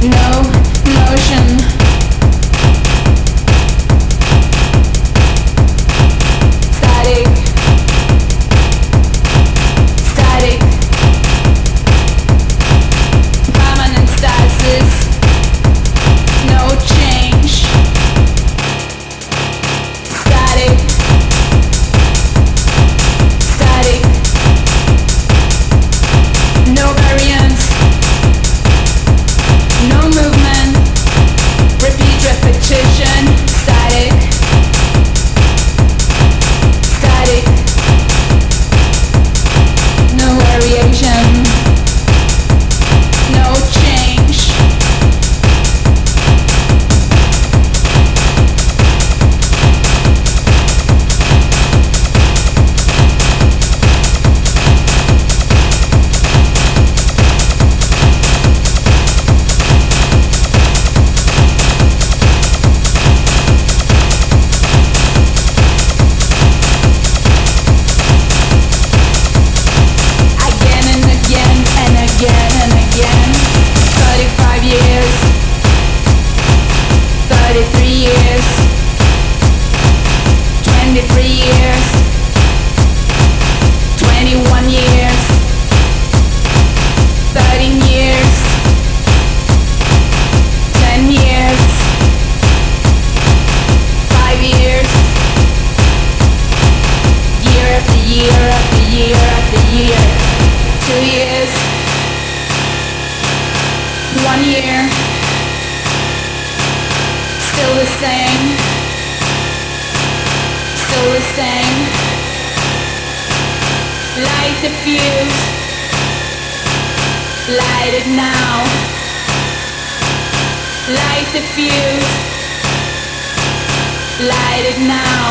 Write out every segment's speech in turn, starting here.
no motion. Static, static, permanent stasis, no change. Static, static, no variance, no movement, repeat repetition. Static, static, no variation, no change. Again and again and again and again. 35 years, 33 years, 23 years, 21 years, 13 years, 10 years, 5 years, year after year after year after year, 2 years, 1 year, still the same, still the same. Light the fuse, light it now. Light the fuse, light it now.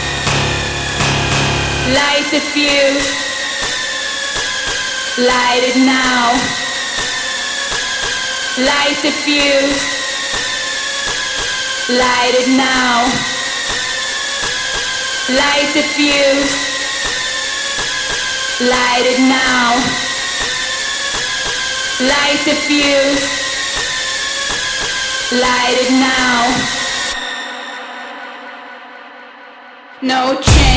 Light the fuse, light it now. Light the fuse, light it now. Light the fuse, light it now. Light the fuse, light it now. No chance.